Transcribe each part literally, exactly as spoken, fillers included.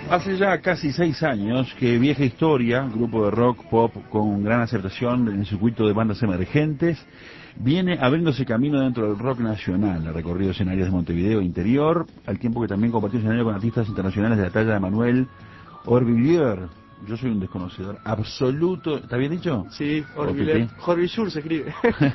Hace ya casi seis años que Vieja Historia, grupo de rock pop con gran aceptación en el circuito de bandas emergentes, viene abriéndose camino dentro del rock nacional. Ha recorrido escenarios de Montevideo interior, al tiempo que también compartió escenario con artistas internacionales de la talla de Manuel Orvillier. Yo soy un desconocedor absoluto. ¿Está bien dicho? Sí, Orvillier. Orvillier se escribe.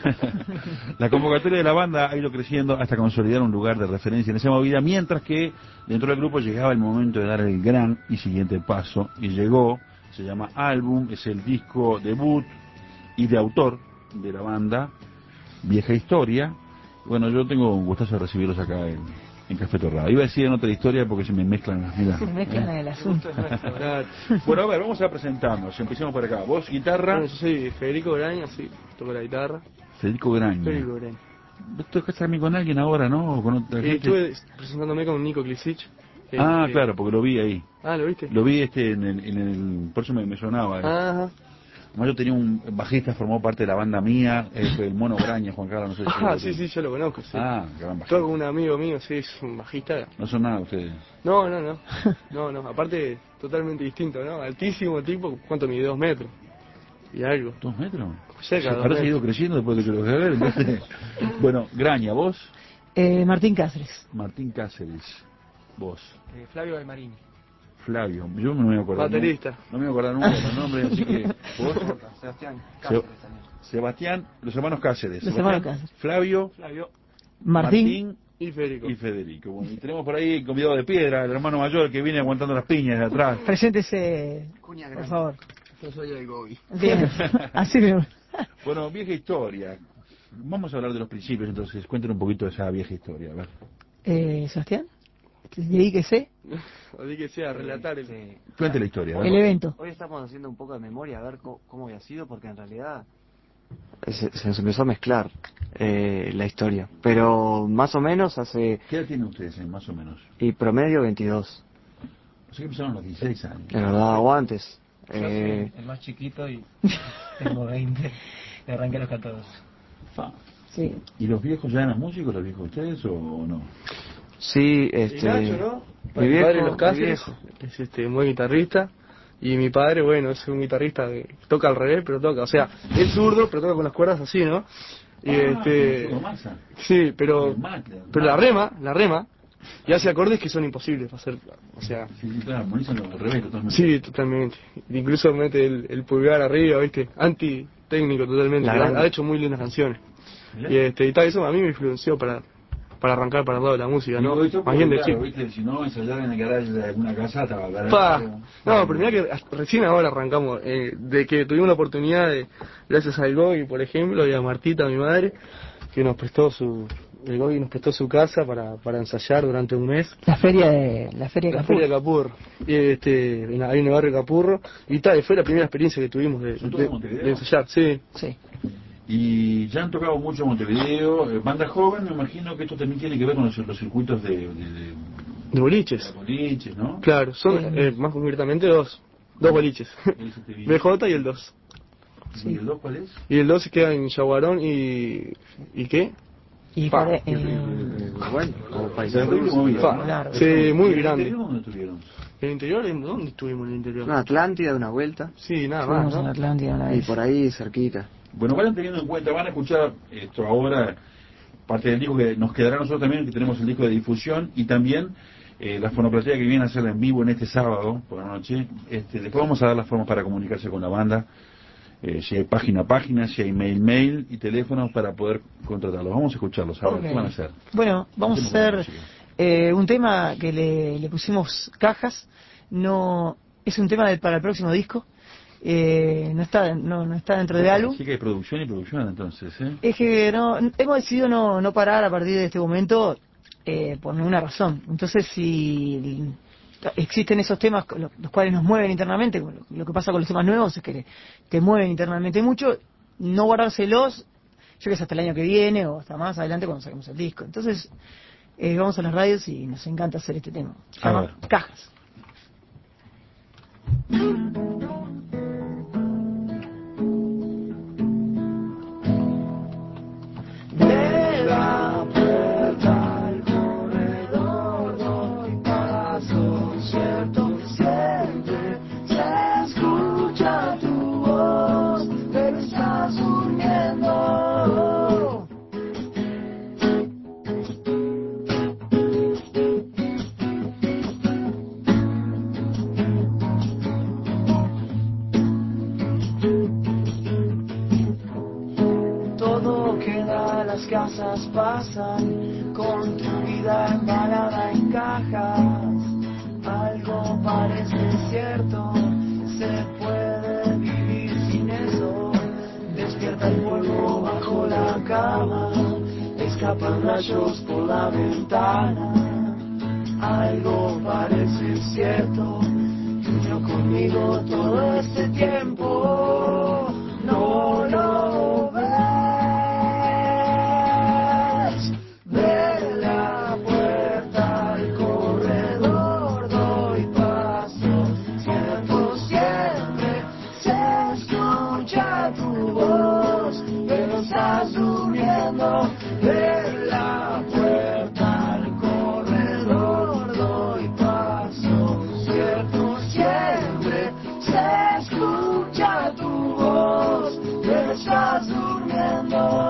La convocatoria de la banda ha ido creciendo hasta consolidar un lugar de referencia en esa movida, mientras que dentro del grupo llegaba el momento de dar el gran y siguiente paso, y llegó. Se llama Álbum, es el disco debut y de autor de la banda Vieja Historia. Bueno, yo tengo un gustazo de recibirlos acá en, en Café Torrado. Iba a decir en otra historia porque se me mezclan las miradas. Se mezclan en el asunto. Bueno, a ver, vamos a presentarnos. Empecemos por acá. Vos, guitarra. Bueno, yo soy Federico Graña, sí, toco la guitarra. Federico Graña. Federico Graña. Vos tocás también con alguien ahora, ¿no? ¿O con otra Eh, gente? estuve presentándome con Nico Klisic. Ah, este... claro, porque lo vi ahí. Ah, ¿lo viste? Lo vi este en el... En el por eso me, me sonaba. Eh. Ajá. Además, yo tenía un bajista, formó parte de la banda mía, eh, fue el Mono Graña, Juan Carlos, no sé si... Ah, sí, sí, yo lo conozco, sí. Ah, gran bajista. Toco con un amigo mío, sí, es un bajista. No son nada ustedes. No, no, no. No, no, aparte totalmente distinto, ¿no? Altísimo tipo, ¿cuánto mide? Dos metros. Y algo. ¿Dos metros? Cerca, Se dos parece que ha ido metros. creciendo después de que lo dejé ver. Entonces... Bueno, Graña, ¿vos? Eh, Martín Cáceres. Martín Cáceres. ¿Vos? Eh, Flavio Almarini. Flavio, yo no me voy a acordar. Baterista. No, no me voy a acordar nunca de los nombres, así que... ¿Vos? Sebastián Se- Cáceres también. Sebastián, los hermanos Cáceres. Los Sebastián, hermanos Cáceres. Flavio, Flavio. Martín. Y Federico. y Federico. Bueno, y tenemos por ahí convidado de piedra, el hermano mayor que viene aguantando las piñas de atrás. Preséntese, Cuña por Grande. favor. Yo soy el Gobi. Bien. Así mismo. Bueno, vieja historia. Vamos a hablar de los principios, entonces. Cuéntenos un poquito de esa vieja historia. A ver. Eh, Sebastián. Dedíquese. Así que sea, relatar el... Sí. Cuente la historia. a ver. El evento. Hoy estamos haciendo un poco de memoria a ver cómo, cómo había sido, porque en realidad se, se nos empezó a mezclar eh, la historia. Pero más o menos hace, ¿Qué edad tienen ustedes, eh, más o menos? y promedio veintidós. O sea que empezaron a los dieciséis años. La verdad, o antes. Yo Eh, soy el más chiquito y tengo veinte. Le arranqué a los catorce. Fa. Sí. ¿Y los viejos ya eran músicos, los viejos ustedes, o no? sí, Y este... Nacho, ¿no? Mi Mi viejo, padre Los mi Cáceres viejo. es este, un buen guitarrista. Y mi padre, bueno, es un guitarrista que toca al revés, pero toca. O sea, es zurdo, pero toca con las cuerdas así, ¿no? Y Ah, este... como Massa. Sí, pero... El Macri, Pero la Macri. rema, la rema, y hace acordes que son imposibles para hacer. O sea... Sí, sí, claro, poníselo al revés totalmente. Sí, totalmente. Incluso mete el, el pulgar arriba, ¿viste? Anti-técnico totalmente. La Ha, gran- ha hecho muy lindas canciones. Mirá. Y este y tal, eso a mí me influenció para, para arrancar para el lado de la música, ¿no? Digo esto Más porque, bien de claro, chico. ¿viste? Si no, ensayar en el garage de alguna casa estaba claro. Pa. No, pero mirá que hasta- recién ahora arrancamos. Eh, de que tuvimos la oportunidad de, gracias al Gobi, por ejemplo, y a Martita, mi madre, que nos prestó su... El Gobi nos prestó su casa para, para ensayar durante un mes. La feria de la feria de La Capur. feria de Capurro, y este, en la- ahí en el barrio Capurro, y tal, fue la primera experiencia que tuvimos de, ¿Son todos de de, Montevideo? de ensayar, sí. Sí. Y ya han tocado mucho en Montevideo. Eh, banda joven, me imagino que esto también tiene que ver con los, los circuitos de, de, de, De boliches. de boliches, ¿no? Claro, son Sí. eh, más concretamente dos, dos boliches, El S T V. B J y el dos. ¿Y el dos cuál es? Y el dos se queda en Yaguarón y... ¿y qué? Y Pa, para, Eh, eh, Bueno, como país. Terrible movida, Fa, ¿no? claro. sí, ¿Y muy en el grande. interior dónde estuvieron? ¿En el interior? ¿En ¿Dónde estuvimos en el interior? Una Atlántida, una vuelta. Sí, nada más, fuimos en ¿no? Atlántida una Y vez. por ahí cerquita. Bueno, vayan teniendo en cuenta, van a escuchar esto ahora, parte del disco que nos quedará a nosotros también, que tenemos el disco de difusión, y también eh, la fonoplatía que viene a hacer en vivo en este sábado por la noche. Este, después vamos a dar las formas para comunicarse con la banda, eh, si hay página a página, si hay mail mail y teléfonos para poder contratarlos. Vamos a escucharlos ahora. Ok. ¿Qué van a hacer? Bueno, vamos a Hacemos una hacer música. eh, un tema que le, le pusimos cajas. No es un tema de- para el próximo disco. Eh, no está no, no está dentro del álbum. Así que hay producción y producción entonces, ¿eh? Es que no hemos decidido no, no parar a partir de este momento eh, por ninguna razón. Entonces, si existen esos temas con lo- los cuales nos mueven internamente, lo, lo que pasa con los temas nuevos es que te mueven internamente mucho, no guardárselos, yo que sé, hasta el año que viene o hasta más adelante cuando saquemos el disco. Entonces, eh, vamos a las radios y nos encanta hacer este tema. Se A llama ver. Cajas. De la puerta al corredor doy paso cierto, cierto. no queda, las casas pasan, con tu vida embalada en cajas. Algo parece cierto, se puede vivir sin eso. Despierta el polvo bajo la cama, escapan rayos por la ventana. Algo parece cierto, durmió conmigo todo este tiempo. No lo ves, de la puerta al corredor doy paso. Siento siempre se escucha tu voz, pero estás durmiendo. De la puerta al corredor doy paso. Cierto siempre se escucha tu voz, pero estás durmiendo.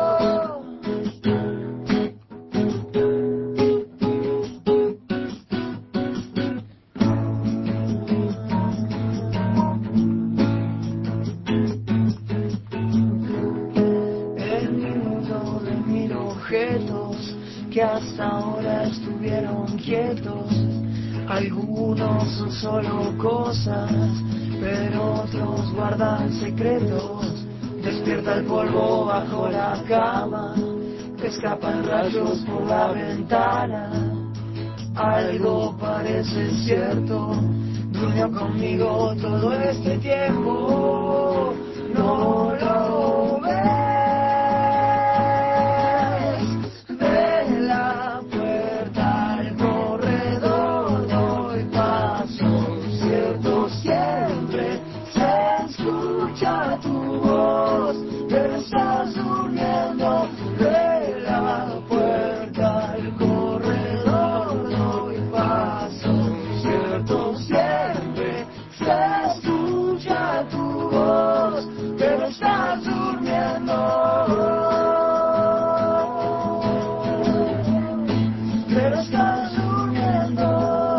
El minuto de mil objetos que hasta ahora estuvieron quietos. Algunos son solo cosas, pero otros guardan secretos. Despierta el polvo bajo la cama, escapan rayos por la ventana. Algo parece cierto, durmió conmigo todo este tiempo. No lo ves, de la puerta al corredor doy paso. Cierto siempre se escucha tu voz, pero estás durmiendo. De la puerta al corredor doy paso. Cierto siempre se escucha tu voz, pero estás durmiendo. Pero estás durmiendo.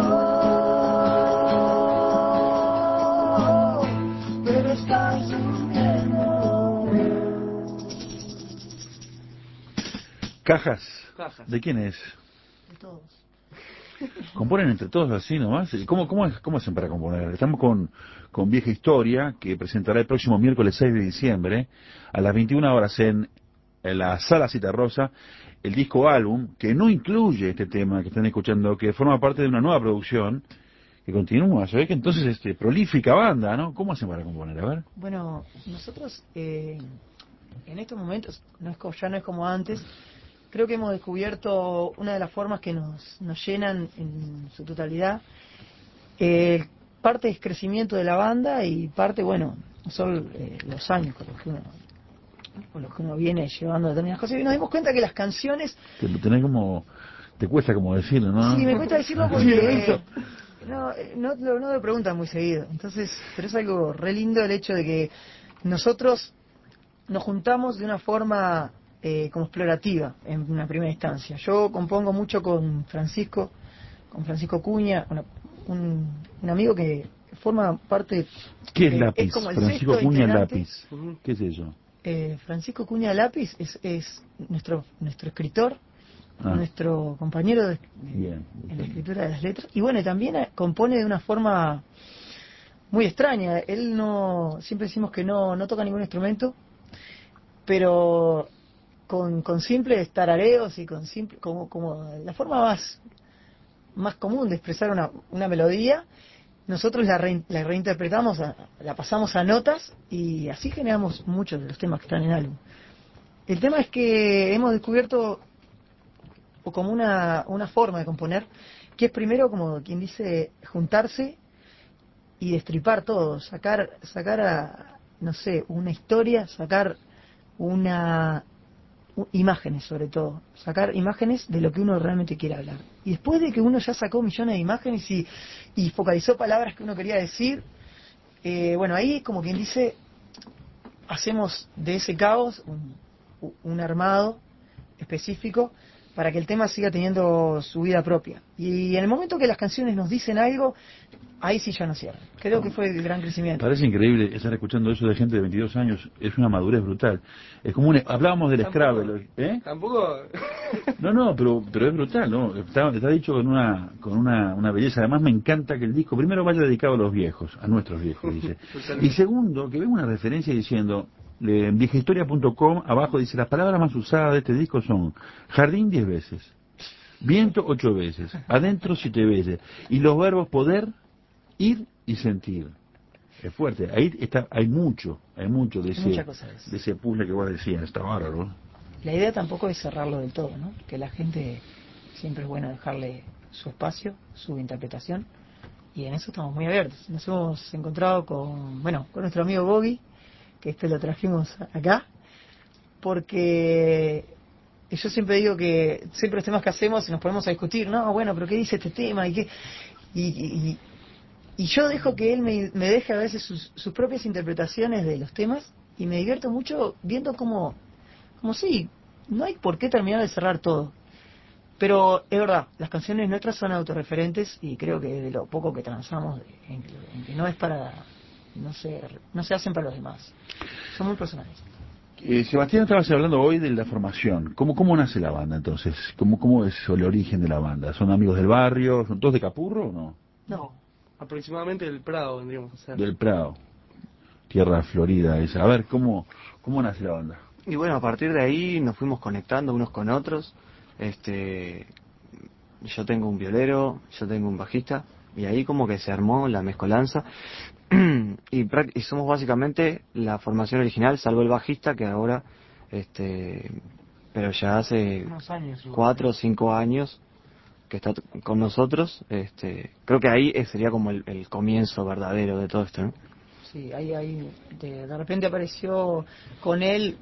Pero estás durmiendo. Cajas. Cajas. ¿De quién es? De todos. ¿Componen entre todos así nomás? ¿Y ¿Cómo, cómo, es, cómo hacen para componer? Estamos con, con Vieja Historia, que presentará el próximo miércoles seis de diciembre, a las veintiuna horas en, en la Sala Citarrosa, el disco álbum, que no incluye este tema que están escuchando, que forma parte de una nueva producción, que continúa. ¿Sabés que entonces este prolífica banda, ¿no? ¿Cómo hacen para componer? A ver. Bueno, nosotros eh, en estos momentos, no es co- ya no es como antes, creo que hemos descubierto una de las formas que nos, nos llenan en su totalidad. Eh, parte es crecimiento de la banda y parte, bueno, son eh, los años con los, que uno, con los que uno viene llevando determinadas cosas. Y nos dimos cuenta que las canciones, Te lo tenés como... Te cuesta como decirlo, ¿no? sí, me cuesta decirlo porque eh, no, eh, no, lo- no lo preguntan muy seguido. Entonces, pero es algo re lindo el hecho de que nosotros nos juntamos de una forma eh, como explorativa en una primera instancia. Yo compongo mucho con Francisco, con Francisco Cuña, una- un, un amigo que forma parte... ¿Qué es eh, Lápiz? como el Francisco sexto Cuña integrante. Lápiz. Ujú. ¿Qué es eso? Eh, Francisco Cuña Lápiz es, es nuestro nuestro escritor, Ah, nuestro compañero de, de- bien. en la escritura de las letras, y bueno, también eh, compone de una forma muy extraña. Él no, siempre decimos que no, no toca ningún instrumento, pero con, con simples tarareos y con simple, como, como la forma más, más común de expresar una, una melodía, nosotros la, rein- la reinterpretamos, a- la pasamos a notas y así generamos muchos de los temas que están en el álbum. El tema es que hemos descubierto o como una, una forma de componer, que es primero, como quien dice, juntarse y destripar todo, sacar, sacar a, no sé, una historia, sacar una u- imágenes sobre todo, sacar imágenes de lo que uno realmente quiere hablar. Y después de que uno ya sacó millones de imágenes y, y focalizó palabras que uno quería decir, eh, bueno, ahí como quien dice, hacemos de ese caos un, un armado específico para que el tema siga teniendo su vida propia. Y en el momento que las canciones nos dicen algo, ahí sí ya no cierra. Creo que fue el gran crecimiento. Parece increíble estar escuchando eso de gente de veintidós años, es una madurez brutal. Es como un, hablábamos del Tampoco- Scrabble, ¿eh? Tampoco... No, no, pero pero es brutal, ¿no? Está, está dicho con una con una, una belleza. Además me encanta que el disco primero vaya dedicado a los viejos, a nuestros viejos, dice. Y segundo, que venga una referencia diciendo, eh, en viejahistoria punto com, abajo dice, las palabras más usadas de este disco son jardín diez veces, viento ocho veces, adentro siete veces, y los verbos poder, ir y sentir. Es fuerte. Ahí está, hay mucho, hay mucho de Hay ese, muchas cosas. de ese puzzle que vos decías, está bárbaro, ¿no? La idea tampoco es cerrarlo del todo, ¿no? Que la gente siempre es bueno dejarle su espacio, su interpretación, y en eso estamos muy abiertos. Nos hemos encontrado con, bueno, con nuestro amigo Boggy, que este lo trajimos acá, porque yo siempre digo que siempre los temas que hacemos nos ponemos a discutir, no, bueno, pero ¿qué dice este tema? Y qué y, y, y yo dejo que él me, me deje a veces sus, sus propias interpretaciones de los temas, y me divierto mucho viendo cómo, como sí, no hay por qué terminar de cerrar todo. Pero es verdad, las canciones nuestras son autorreferentes, y creo que de lo poco que transamos, en, en que no es para, no se, no se hacen para los demás. Son muy personales. Eh, Sebastián, estabas hablando hoy de la formación. ¿Cómo, cómo nace la banda entonces? ¿Cómo, cómo es el origen de la banda? ¿Son amigos del barrio? ¿Son todos de Capurro o no? No, Aproximadamente del Prado vendríamos a hacer. Del Prado, tierra florida esa. A ver, ¿cómo, cómo nace la banda? Y bueno, a partir de ahí nos fuimos conectando unos con otros. Este, yo tengo un violero, yo tengo un bajista, y ahí como que se armó la mezcolanza. y, prac- y somos básicamente la formación original, salvo el bajista, que ahora, este, pero ya hace Unos años. cuatro o cinco años que está t- con nosotros. Este, creo que ahí eh, sería como el, el comienzo verdadero de todo esto, ¿no? sí, ahí, ahí de, de repente apareció con él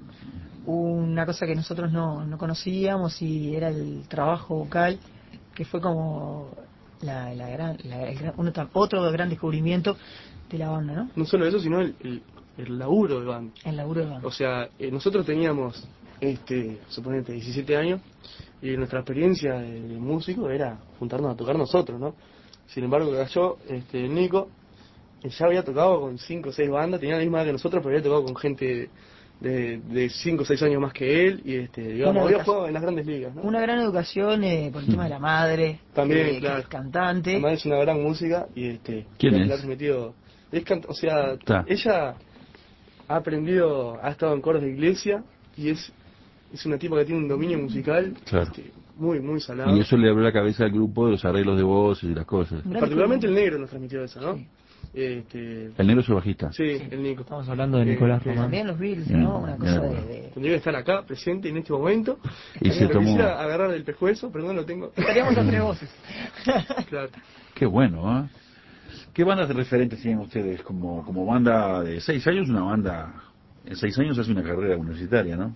una cosa que nosotros no, no conocíamos, y era el trabajo vocal, que fue como la, la gran, la- el gran- uno tam- otro gran descubrimiento de la banda, ¿no? No solo eso, sino el, el, el laburo de banda. El laburo de banda. O sea, eh, nosotros teníamos, este, suponete, diecisiete años, y nuestra experiencia de, de músico era juntarnos a tocar nosotros, ¿no? Sin embargo, yo, este, el Nico, eh, ya había tocado con cinco o seis bandas, tenía la misma edad que nosotros, pero había tocado con gente de cinco o seis años más que él, y este, digamos, Una había educación- jugado en las grandes ligas, ¿no? Una gran educación eh, por el tema de la madre, También, que, que claro. es cantante. Además es una gran música, y este... ¿Quién le- es? le ha transmitido- es can- o sea, Está. ella ha aprendido, ha estado en coros de iglesia, y es es una tipa que tiene un dominio musical, Claro. este, muy, muy salado. Y eso le abrió la cabeza al grupo de los arreglos de voces y las cosas. Un gran Particularmente el descubrimiento. negro nos transmitió eso, ¿no? Sí. Este, El negro es el bajista. sí, el Nico. Estamos hablando de Nicolás Este, Román. También los Beatles, Bien, ¿no? Una bien, cosa de... bueno. de- Tendría que estar acá, presente en este momento. Y se Pero tomó... quisiera agarrar el pescuezo, pero no lo tengo. Estaríamos a tres voces. Claro. Qué bueno, ¿eh? ¿Qué bandas de referentes tienen ustedes como, como banda de seis años? Una banda... En seis años hace una carrera universitaria, ¿no?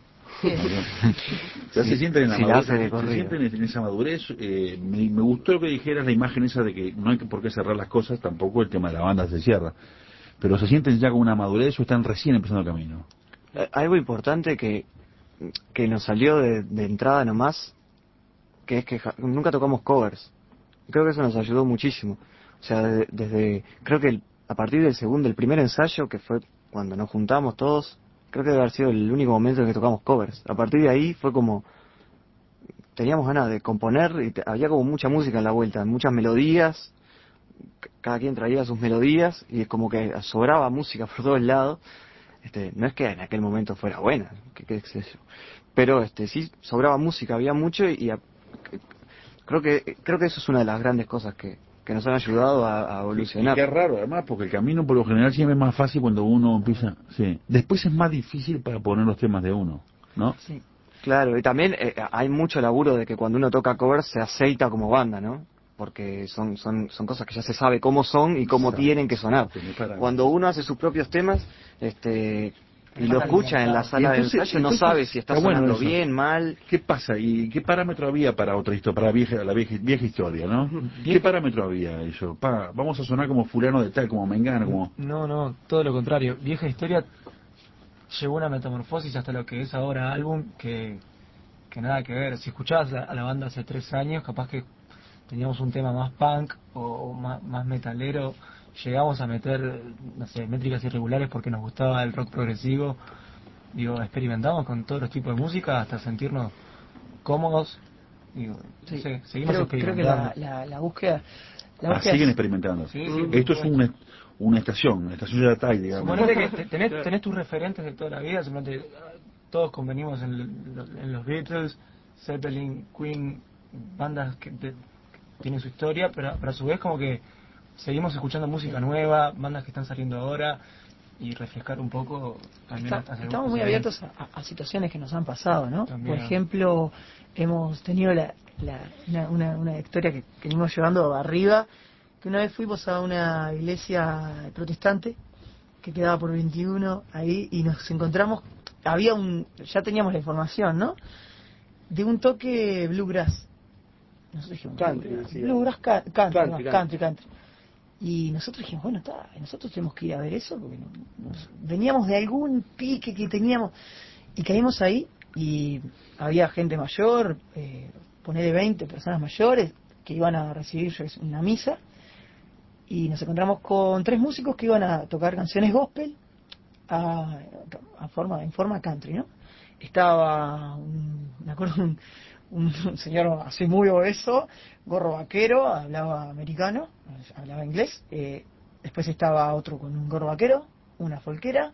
Ya se sienten en la Sí, la madurez, hace de se corrido. sienten en esa madurez. eh, me, me gustó lo que dijeras, la imagen esa de que no hay que por qué cerrar las cosas, tampoco el tema de la banda se cierra. Pero se sienten ya con una madurez o están recién empezando el camino. Eh, Algo importante que, que nos salió de, de entrada nomás, que es que ja- nunca tocamos covers. Creo que eso nos ayudó muchísimo. O sea, de- desde, creo que el- a partir del segundo, el primer ensayo, que fue cuando nos juntamos todos, creo que debe haber sido el único momento en que tocamos covers. A partir de ahí fue como, teníamos ganas de componer, y te- había como mucha música en la vuelta, muchas melodías, c- cada quien traía sus melodías, y es como que sobraba música por todos lados. Este, no es que en aquel momento fuera buena, que, qué sé yo, pero este, sí sobraba música, había mucho, y, y a- c- creo que creo que eso es una de las grandes cosas que, que nos han ayudado a, a Y evolucionar. qué raro, además, porque el camino por lo general siempre es más fácil cuando uno empieza... Sí. Después es más difícil para poner los temas de uno, ¿no? Sí. Claro, y también eh, hay mucho laburo de que cuando uno toca covers se aceita como banda, ¿no? Porque son son son cosas que ya se sabe cómo son y cómo Exacto. tienen que sonar. Tenés para- Cuando uno hace sus propios temas, este y lo escucha en la Y sala de entonces- ensayo, no entonces, sabe si está está bueno sonando eso. bien, mal. ¿Qué pasa? ¿Y qué parámetro había para otra historia, para vieja, la vieja, vieja historia, no? ¿Qué parámetro había eso? Pa, vamos a sonar como fulano de tal, como mengano, como... No, no, todo lo contrario. Vieja Historia llevó una metamorfosis hasta lo que es ahora álbum que, que nada que ver. Si escuchabas a, a la banda hace tres años, capaz que teníamos un tema más punk o, o más, más metalero, llegamos a meter, no sé, métricas irregulares porque nos gustaba el rock progresivo. Digo, experimentamos con todos los tipos de música hasta sentirnos cómodos. Digo, Sí. no sé, seguimos Creo, creo que la, experimentando. la, la búsqueda... La Ah, búsqueda siguen es- experimentando. Sí, sí, Esto sí. es una, una estación, una estación de Atay, digamos. Suponete que te- tenés, tenés tus referentes de toda la vida, suponete, todos convenimos en, el- en los Beatles, Zeppelin, Queen, bandas que, te- que tienen su historia, pero, pero a su vez como que seguimos escuchando música nueva, bandas que están saliendo ahora, y refrescar un poco también Está- hacia estamos hacia muy adentro. abiertos a, a- a situaciones que nos han pasado, ¿no? También. Por ejemplo, hemos tenido la, la- una, una, una historia que, que venimos llevando arriba, que una vez fuimos a una iglesia protestante que quedaba por veintiuno ahí y nos encontramos, había un, ya teníamos la información, ¿no? De un toque bluegrass. Nosotros dijimos, Country, bluegrass, decía. bluegrass ca- country, Country, no, country, country. Y nosotros dijimos, bueno, está, nosotros tenemos que ir a ver eso, porque no- nos- veníamos de algún pique que teníamos, y caímos ahí, y había gente mayor, eh, ponele veinte personas mayores, que iban a recibir una misa, y nos encontramos con tres músicos que iban a tocar canciones gospel a, a forma, en forma country, ¿no? Estaba, un, me acuerdo, un, un señor así muy obeso, gorro vaquero, hablaba americano, hablaba inglés. Eh, después estaba otro con un gorro vaquero, una folquera,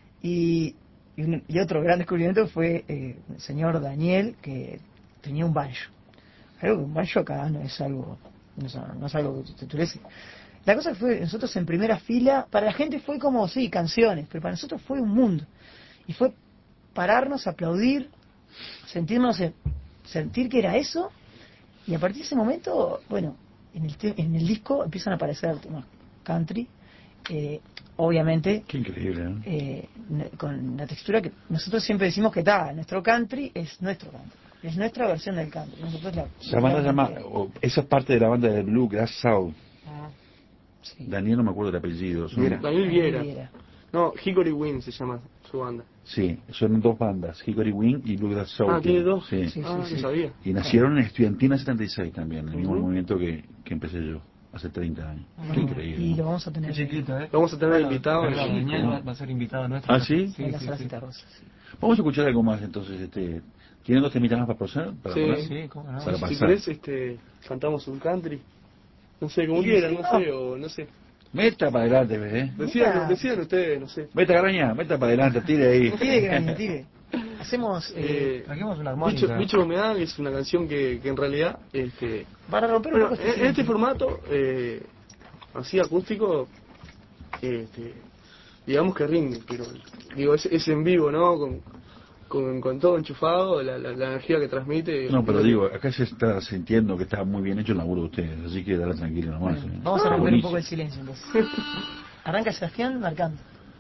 y, y, un- y otro gran descubrimiento fue eh, el señor Daniel, que tenía un banjo. Algo que un banjo acá no es algo, no es, no es algo que te tuviese. La cosa fue, nosotros en primera fila, para la gente fue como, sí, canciones, pero para nosotros fue un mundo. Y fue pararnos, aplaudir, sentirnos, en- sentir que era eso, y a partir de ese momento, bueno, en el, te- en el disco empiezan a aparecer temas country, eh, obviamente, Qué increíble, ¿no? eh, n- con la textura que nosotros siempre decimos que está, nuestro country es nuestro country, es nuestra versión del country. Nosotros la, La banda se llama, realmente- o esa es parte de la banda de Bluegrass Soul. Ah, sí. Daniel no me acuerdo el apellido. son- Viera. Daniel Viera. Viera. No, Hickory Wind se llama su banda. Sí, son dos bandas, Hickory Wing y Bluegrass Soul. Ah, ¿tiene dos? Sí. Sí, ah, sí, no sí. sabía. Y nacieron en Estudiantina setenta y seis también, el mismo Ujú. movimiento que, que empecé yo, hace treinta años. Bueno, Qué increíble. y ¿no? lo vamos a tener Es chiquito, ¿eh? Lo vamos a tener Bueno, invitado. pero en- Daniel va, va a ser invitado nuestro. ¿Ah, sí? Sí, en la sí, sala sí. Citarrosa, sí. Vamos a escuchar algo más entonces. Este, ¿Tienen dos temitas más para pasar? Para Sí. poner? Sí, cómo no. Para Si pasar. querés, este, cantamos un country. No sé, como Y quieran, sí, no no. sé, o no sé. Meta para adelante, ¿eh? Decidan, Mira. decidan ustedes, no sé. Meta Graña, meta para adelante, tire ahí. Tire, Graña, tire. Hacemos, eh, Eh, Trajimos una Bicho, armónica. Bicho Humedad es una canción que, que en realidad, este, para romper un bueno, poco en, este en este silencio. formato, eh, así acústico, este, digamos que rinde, pero digo, es, es en vivo, ¿no? Con, con, con todo enchufado, la, la, la energía que transmite. No, pero digo, acá se está sintiendo que está muy bien hecho el laburo de ustedes, así que dale tranquilo nomás. Bueno, ¿eh? vamos a Ah, romper un buenísimo. poco el silencio entonces. Arranca Sebastián marcando.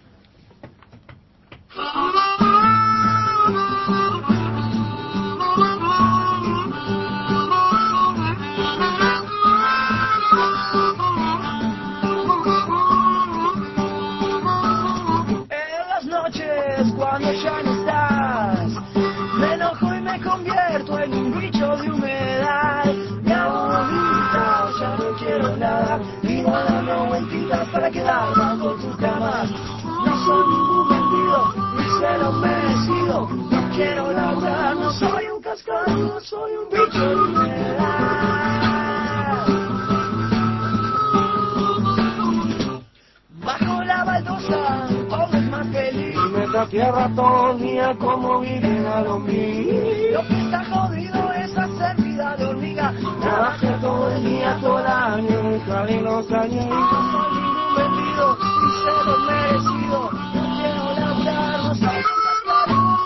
En las noches cuando ya no estás, me enojo y me convierto en un bicho de humedad. Me hago bonita, ya no quiero nada, vivo dando vueltitas para quedar bajo tu cama. No soy ningún vendido, ni se lo merecido, no quiero laburar, no soy un cascarudo, soy un bicho de humedad. Bajo la baldosa, todo es más feliz. En esta tierra todo el día como viven a los mil. Lo que está jodido es hacer vida de hormiga. Trabajé todo el día, todo el año, en jardín los años. No soy ningún vendido, ni se lo merecido. No quiero laburar, no soy un cascarudo.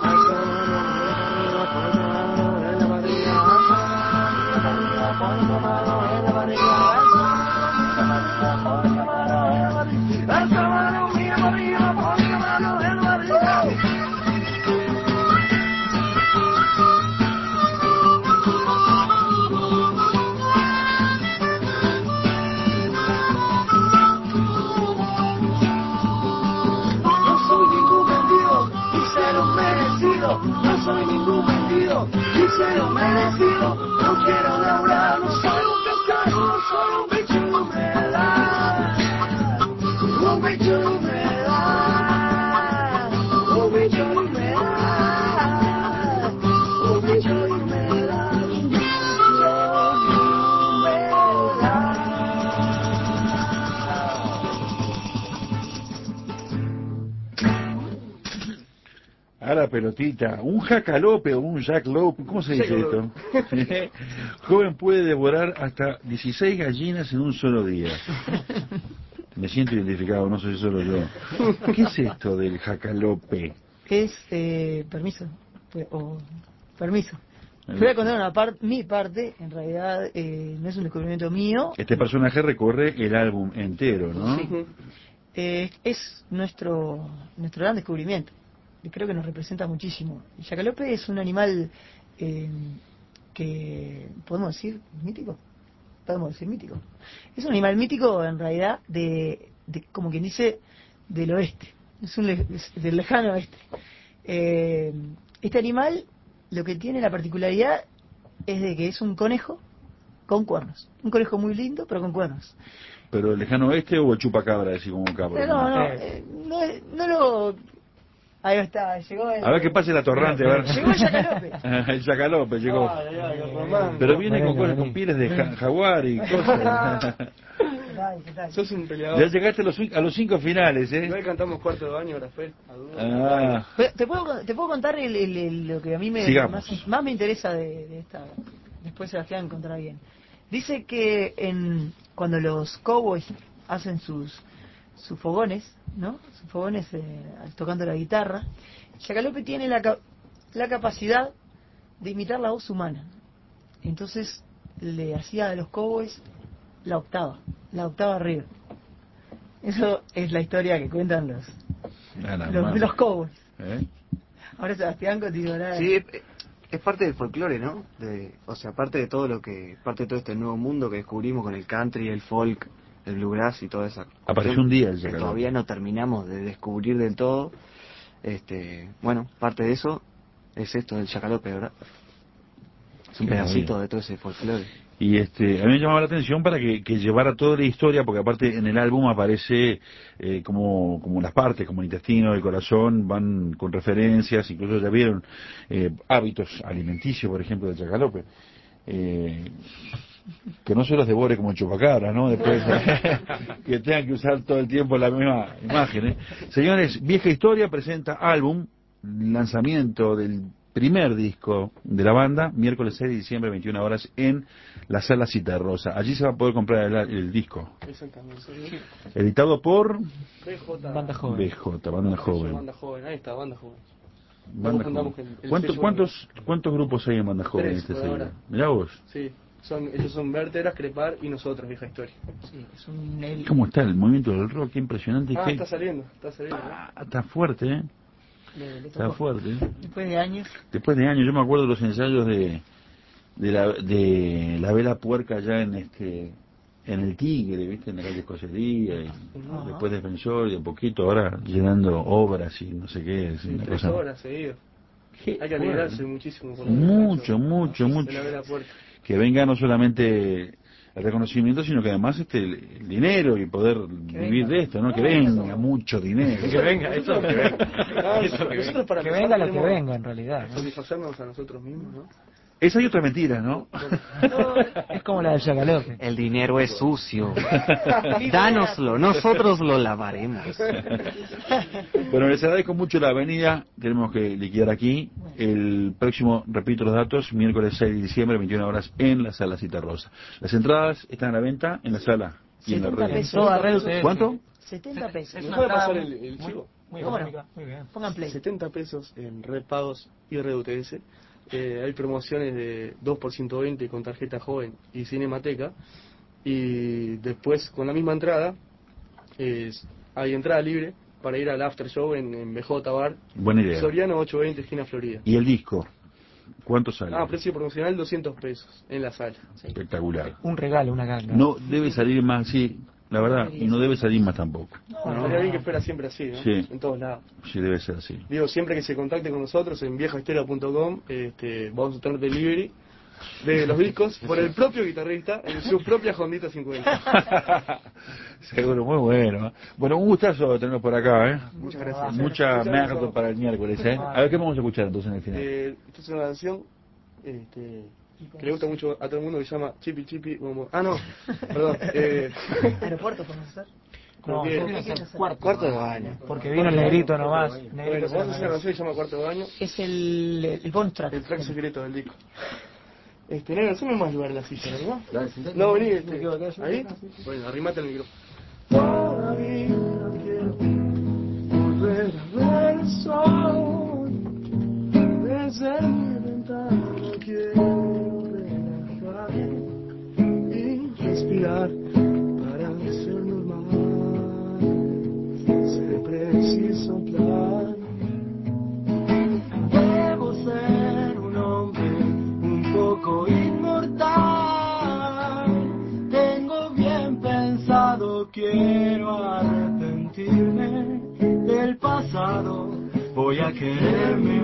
Alza mano, mira para arriba, pon la mano en la barriga. No soy ningún vendido, ni se lo merecido. No soy ningún vendido, ni se lo merecido. No quiero laburar, no soy un Solo un bicho de humedad, un bicho de humedad, un bicho de humedad, un bicho de humedad, un bicho de humedad. A la pelotita, un jacalope o un jackalope, ¿cómo se dice esto? Joven puede devorar hasta dieciséis gallinas en un solo día. Me siento identificado, no soy solo yo. ¿Qué es esto del jacalope? Es, eh, permiso, pues, o permiso. Voy a contar una parte, mi parte, en realidad eh, no es un descubrimiento mío. Este personaje recorre el álbum entero, ¿no? Sí. Eh, es nuestro nuestro gran descubrimiento. Y creo que nos representa muchísimo. El yacalope es un animal eh, que, ¿podemos decir mítico? Podemos decir mítico. Es un animal mítico, en realidad, de, de como quien dice, del oeste. Es un le- es del lejano oeste. Eh, este animal, lo que tiene la particularidad es de que es un conejo con cuernos. Un conejo muy lindo, pero con cuernos. Pero el lejano oeste o el chupacabra, decir como cabra. No, no, eh, no, no lo... Ahí está, llegó el... A ver qué pase la torrante, a ver. Llegó el yacalope. El jacalope llegó. Ay, ay, ay, Román. Pero viene con Venga, cosas, vení. con pieles de ja- jaguar y cosas. ¿Qué tal? ¿Qué tal? Sos un Ya peleador. llegaste a los, cin- a los cinco finales, Igual ¿eh? cantamos cuarto de baño, ahora fue. Ah, Pero ¿Te puedo, te puedo contar el, el- el- lo que a mí me, Sigamos. más, más me interesa de, de esta... Después Sebastián contará bien. Dice que en, cuando los cowboys hacen sus, sus fogones, ¿no? Sus fogones eh, tocando la guitarra, Yacalope tiene la, ca- la capacidad de imitar la voz humana. Entonces le hacía a los cowboys la octava, la octava arriba. Eso es la historia que cuentan los, nada los, más. los cowboys. ¿Eh? Ahora Sebastián continuará. Sí, es, es parte del folclore, ¿no? De, o sea, parte de todo lo que, parte de todo este nuevo mundo que descubrimos con el country, el folk, el bluegrass y toda esa Apareció cuestión un día el que yacalope. todavía no terminamos de descubrir del todo. Este, bueno, parte de eso es esto del yacalope, ¿verdad? Es un Qué pedacito maravilla. de todo ese folclore. Y este, a mí me llamaba la atención para que, que llevara toda la historia, porque aparte en el álbum aparece eh, como, como las partes, como el intestino, el corazón, van con referencias, incluso ya vieron eh, hábitos alimenticios, por ejemplo, del chacalope. Eh, que no se los devore como el chupacabra, ¿no? Después que tengan que usar todo el tiempo la misma imagen, ¿eh? Señores, Vieja Historia presenta álbum, lanzamiento del primer disco de la banda, miércoles seis de diciembre, veintiuna horas, en la Sala Citarrosa. Allí se va a poder comprar el, el disco. Exactamente. Sí. Editado por B J. Banda joven. B J, Banda Joven. Banda joven, ahí está, banda joven. Banda Fundamos Joven. el- el ¿Cuántos, sello- cuántos, ¿Cuántos grupos hay en Banda Joven en Tres, este por sello? ahora. Mirá vos. Sí, son, ellos son Vérteras, Crepar y nosotros, vieja historia. Sí, es un, el- ¿Cómo está el movimiento del rock? Qué impresionante. Ah, qué- está saliendo, está saliendo. ¿no? Ah, está fuerte, ¿eh? le- le Está tocó. fuerte, ¿eh? Después de años. Después de años, yo me acuerdo de los ensayos de, de, la, de la vela puerca allá en este en el Tigre, ¿viste? En la calle Escocería, y Ajá. después Defensor, y de poquito ahora llenando obras y no sé qué. Es una Tres cosa- horas seguido. Qué Hay que fuerte. alegrarse muchísimo por Mucho, por- mucho, de mucho. la vela puerta. Que venga no solamente el reconocimiento, sino que además este el, el dinero y poder vivir venga. de esto, ¿no? Que venga mucho dinero. Que venga, eso que venga. Ah, Eso que nosotros venga. para Que empezar venga lo que tenemos venga, en realidad, ¿no? satisfacernos a nosotros mismos, ¿no? Esa y otra mentira, ¿no? Es como la del Yacalope. El dinero es sucio. Dánoslo, nosotros lo lavaremos. Bueno, les agradezco mucho la venida. Tenemos que liquidar aquí. El próximo, repito los datos, miércoles seis de diciembre, veintiuna horas, en la Sala Citarrosa. Las entradas están a la venta en la sala y en la setenta red. pesos. Toda red ustedes- ¿Cuánto? setenta pesos. Es ¿Me una puede entrada pasar muy- el- el muy- chivo? Muy ¿Cómo no? económica, muy bien. Pongan play. setenta pesos en red pagos y red U T S. Eh, hay promociones de dos por ciento veinte con tarjeta joven y Cinemateca. Y después, con la misma entrada, es- hay entrada libre para ir al after show en, en B J Bar. Buena idea. Soriano ochocientos veinte, esquina Florida. ¿Y el disco? ¿Cuánto sale? Ah, precio promocional doscientos pesos en la sala. Espectacular. Un regalo, una ganga. No debe salir más, sí, la verdad, y no debe salir más tampoco. Bueno, estaría bien que fuera siempre así, ¿no? Sí. En todos lados. Sí, debe ser así. Digo, siempre que se contacte con nosotros en viejahistoria punto com, este, vamos a tener delivery de los discos por el propio guitarrista en su propia Hondita cincuenta. Seguro, muy bueno. Bueno, un gustazo tenerlos por acá, ¿eh? Muchas gracias. Mucha Muchas merda gracias. para el miércoles, ¿eh? A ver qué vamos a escuchar entonces en el final. Eh, esta es una canción este, que le gusta mucho a todo el mundo, que se llama Chipi Chipi Bombón. Ah, no, perdón. Eh, ¿Aeropuerto podemos hacer? No, porque- yo quiero hacer cuarto. Cuarto de baño. Porque vino el negrito nomás. Bueno, Negrito se vamos a llama hacer una canción que se llama Cuarto de baño, Es el, el bonus track. el track secreto del disco. Este, negro, haceme más lugar en la silla, ¿verdad? No, vení, este, ahí. Bueno, arrimate el micrófono. Todavía quiero volver a ver el sol. Desde mi ventana quiero relajarme y respirar para ser normal. Se precisa un plan. Debo ser un hombre un poco inmortal. Tengo bien pensado, quiero arrepentirme del pasado. Voy a quererme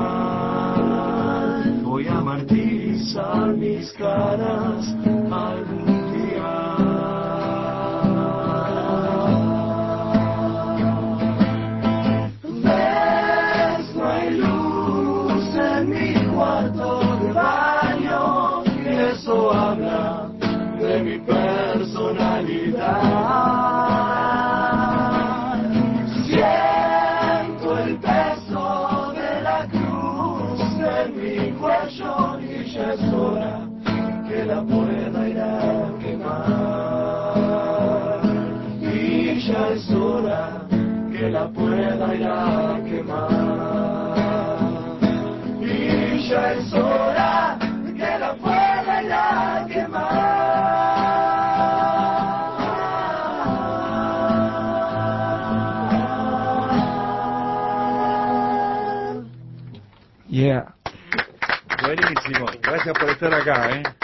mal, voy a martirizar mis caras algún día. ¿Ves? No hay luz en mi cuarto de baño y eso habla de mi personalidad. Siento el peso de la cruz en mi cuello y ya es hora que la pueda ir a quemar. Y ya es hora que la pueda ir a quemar. Y ya es hora que la pueda ir a quemar. Yeah. Buenísimo. Gracias por estar acá, ¿eh?